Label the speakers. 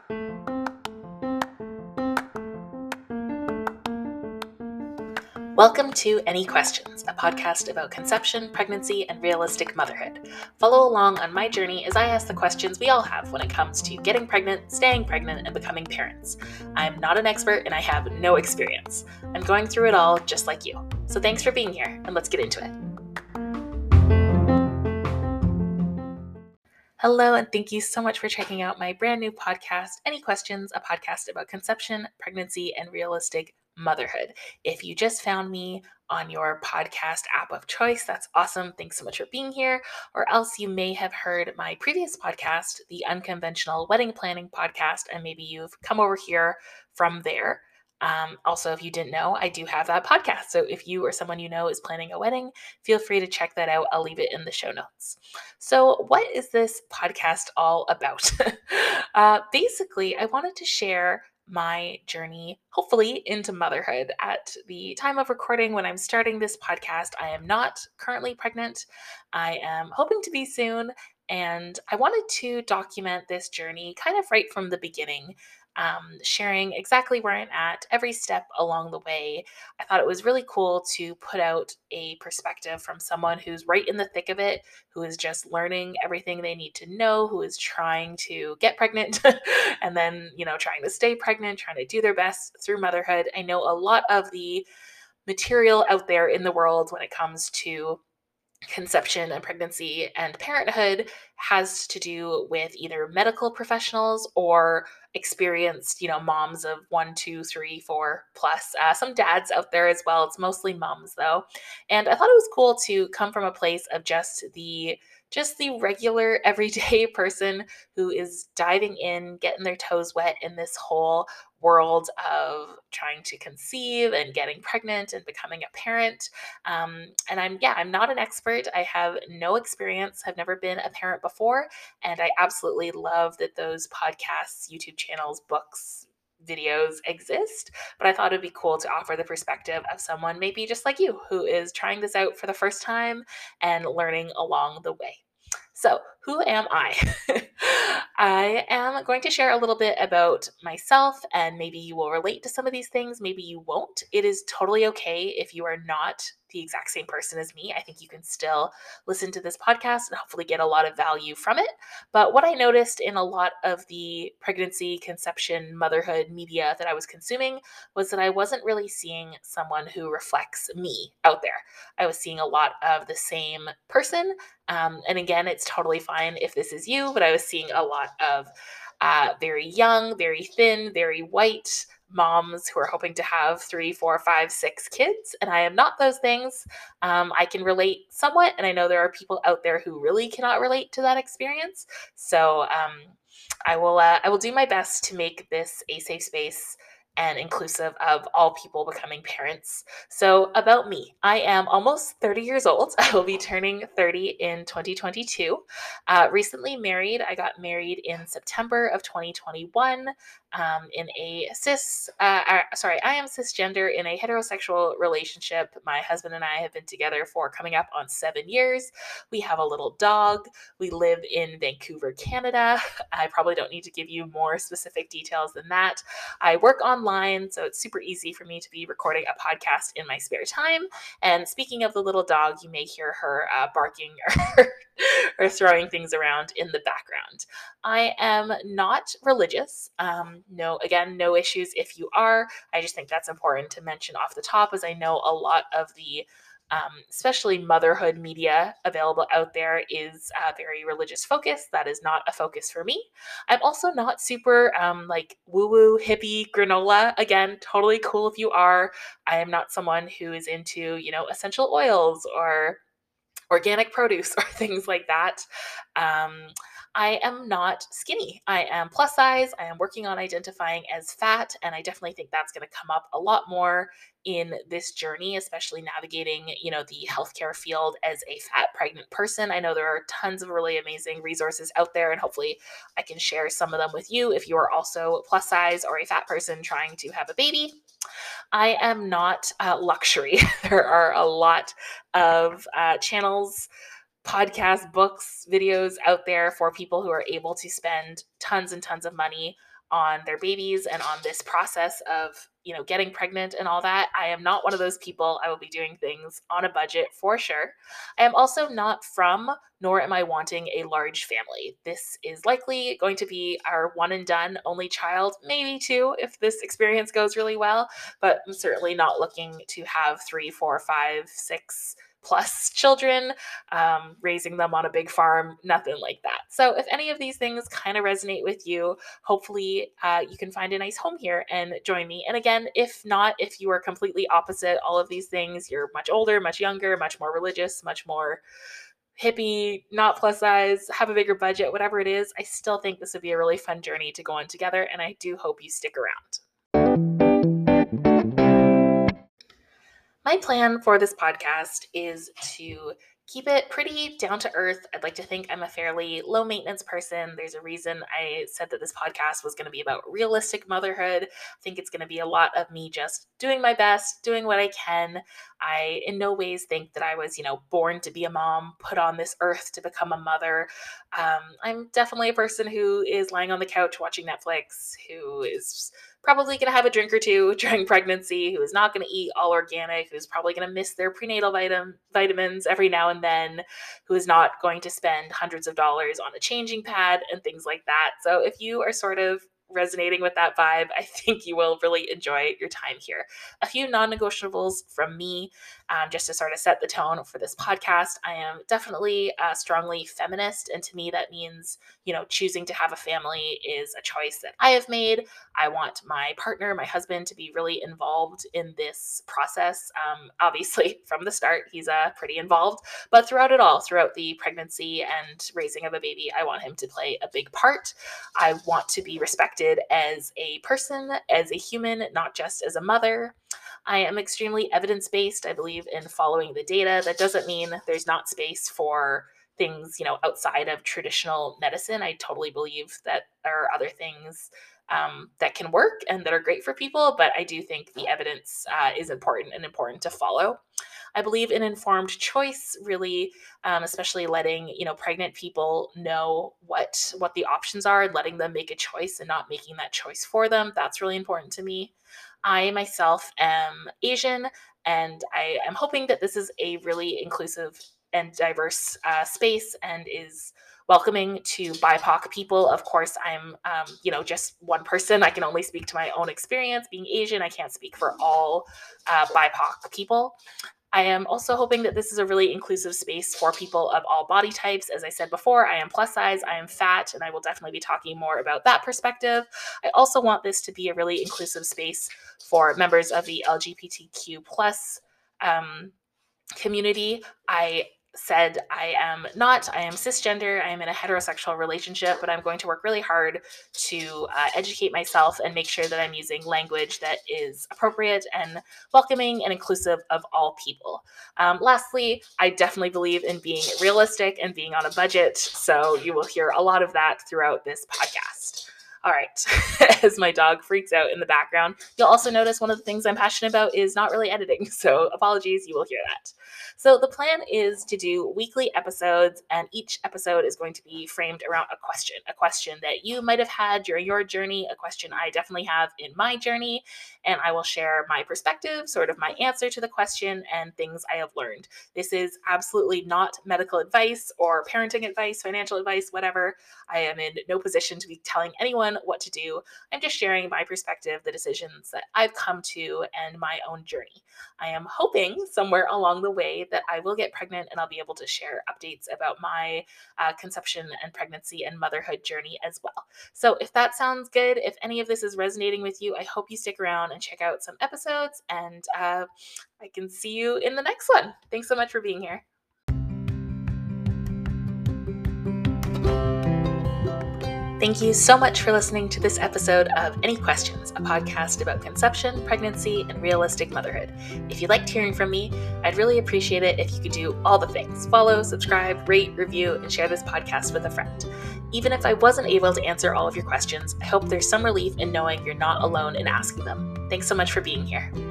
Speaker 1: Welcome to Any Questions, a podcast about conception, pregnancy, and realistic motherhood. Follow along on my journey as I ask the questions we all have when it comes to getting pregnant, staying pregnant, and becoming parents. I'm not an expert and I have no experience. I'm going through it all just like you. So thanks for being here, and let's get into it. Hello, and thank you so much for checking out my brand new podcast, Any Questions, a podcast about conception, pregnancy, and realistic motherhood. If you just found me on your podcast app of choice, that's awesome. Thanks so much for being here. Or else you may have heard my previous podcast, the Unconventional Wedding Planning Podcast, and maybe you've come over here from there. Also, if you didn't know, I do have that podcast. So if you or someone you know is planning a wedding, feel free to check that out. I'll leave it in the show notes. So, what is this podcast all about? Basically, I wanted to share my journey, hopefully, into motherhood. At the time of recording, when I'm starting this podcast, I am not currently pregnant. I am hoping to be soon. And I wanted to document this journey kind of right from the beginning, sharing exactly where I'm at every step along the way. I thought it was really cool to put out a perspective from someone who's right in the thick of it, who is just learning everything they need to know, who is trying to get pregnant and then, trying to stay pregnant, trying to do their best through motherhood. I know a lot of the material out there in the world when it comes to conception and pregnancy and parenthood has to do with either medical professionals or experienced, moms of 1, 2, 3, 4 plus. Some dads out there as well. It's mostly moms though. And I thought it was cool to come from a place of just the regular everyday person who is diving in, getting their toes wet in this whole world of trying to conceive and getting pregnant and becoming a parent. And I'm not an expert. I have no experience, have never been a parent before. And I absolutely love that those podcasts, YouTube channels, books, videos exist. But I thought it'd be cool to offer the perspective of someone maybe just like you who is trying this out for the first time and learning along the way. So, who am I? I am going to share a little bit about myself, and maybe you will relate to some of these things. Maybe you won't. It is totally okay if you are not the exact same person as me. I think you can still listen to this podcast and hopefully get a lot of value from it. But what I noticed in a lot of the pregnancy, conception, motherhood media that I was consuming was that I wasn't really seeing someone who reflects me out there. I was seeing a lot of the same person. And again, it's totally fine if this is you, but I was seeing a lot of very young, very thin, very white moms who are hoping to have 3, 4, 5, 6 kids. And I am not those things. I can relate somewhat. And I know there are people out there who really cannot relate to that experience. So I will do my best to make this a safe space and inclusive of all people becoming parents. So, about me, I am almost 30 years old. I will be turning 30 in 2022. Recently married. I got married in September of 2021 in a I am cisgender in a heterosexual relationship. My husband and I have been together for coming up on 7 years. We have a little dog. We live in Vancouver, Canada. I probably don't need to give you more specific details than that. I work online, so it's super easy for me to be recording a podcast in my spare time. And speaking of the little dog, you may hear her barking or throwing things around in the background. I am not religious. No issues if you are. I just think that's important to mention off the top, as I know a lot of the especially motherhood media available out there is very religious focused. That is not a focus for me. I'm also not super like woo-woo hippie granola. Again, totally cool if you are. I am not someone who is into, essential oils or organic produce or things like that. Um, I am not skinny. I am plus size. I am working on identifying as fat, and I definitely think that's going to come up a lot more in this journey, especially navigating, the healthcare field as a fat pregnant person. I know there are tons of really amazing resources out there, and hopefully I can share some of them with you if you are also plus size or a fat person trying to have a baby. I am not luxury. There are a lot of channels, podcasts, books, videos out there for people who are able to spend tons and tons of money on their babies and on this process of, getting pregnant and all that. I am not one of those people. I will be doing things on a budget for sure. I am also not from, nor am I wanting a large family. This is likely going to be our one and done only child, maybe two if this experience goes really well, but I'm certainly not looking to have 3, 4, 5, 6 plus children, raising them on a big farm, nothing like that. So if any of these things kind of resonate with you, hopefully you can find a nice home here and join me. And again, if not, if you are completely opposite all of these things, you're much older, much younger, much more religious, much more hippie, not plus size, have a bigger budget, whatever it is, I still think this would be a really fun journey to go on together, and I do hope you stick around. My plan for this podcast is to keep it pretty down to earth. I'd like to think I'm a fairly low maintenance person. There's a reason I said that this podcast was going to be about realistic motherhood. I think it's going to be a lot of me just doing my best, doing what I can. I in no ways think that I was, born to be a mom, put on this earth to become a mother. I'm definitely a person who is lying on the couch watching Netflix, who is probably going to have a drink or two during pregnancy, who is not going to eat all organic, who's probably going to miss their prenatal vitamins every now and then, who is not going to spend hundreds of dollars on a changing pad and things like that. So if you are sort of resonating with that vibe, I think you will really enjoy your time here. A few non-negotiables from me, just to sort of set the tone for this podcast. I am definitely strongly feminist, and to me that means, choosing to have a family is a choice that I have made. I want my partner, my husband, to be really involved in this process. Obviously, from the start, he's pretty involved, but throughout it all, throughout the pregnancy and raising of a baby, I want him to play a big part. I want to be respected as a person, as a human, not just as a mother. I am extremely evidence-based. I believe in following the data. That doesn't mean there's not space for things, outside of traditional medicine. I totally believe that there are other things that can work and that are great for people, but I do think the evidence is important to follow. I believe in informed choice, really, especially letting pregnant people know what the options are, and letting them make a choice and not making that choice for them. That's really important to me. I myself am Asian, and I am hoping that this is a really inclusive and diverse space and is welcoming to BIPOC people. Of course, I'm, just one person. I can only speak to my own experience. Being Asian, I can't speak for all BIPOC people. I am also hoping that this is a really inclusive space for people of all body types. As I said before, I am plus size, I am fat, and I will definitely be talking more about that perspective. I also want this to be a really inclusive space for members of the LGBTQ plus community. I said I am cisgender. I am in a heterosexual relationship, but I'm going to work really hard to educate myself and make sure that I'm using language that is appropriate and welcoming and inclusive of all people. Lastly, I definitely believe in being realistic and being on a budget, so you will hear a lot of that throughout this podcast. All right, as my dog freaks out in the background, you'll also notice one of the things I'm passionate about is not really editing, so apologies, you will hear that. So the plan is to do weekly episodes, and each episode is going to be framed around a question that you might have had during your journey, a question I definitely have in my journey, and I will share my perspective, sort of my answer to the question, and things I have learned. This is absolutely not medical advice or parenting advice, financial advice, whatever. I am in no position to be telling anyone what to do. I'm just sharing my perspective, the decisions that I've come to, and my own journey. I am hoping somewhere along the way that I will get pregnant and I'll be able to share updates about my conception and pregnancy and motherhood journey as well. So if that sounds good, if any of this is resonating with you, I hope you stick around and check out some episodes, and I can see you in the next one. Thanks so much for being here. Thank you so much for listening to this episode of Any Questions, a podcast about conception, pregnancy, and realistic motherhood. If you liked hearing from me, I'd really appreciate it if you could do all the things: follow, subscribe, rate, review, and share this podcast with a friend. Even if I wasn't able to answer all of your questions, I hope there's some relief in knowing you're not alone in asking them. Thanks so much for being here.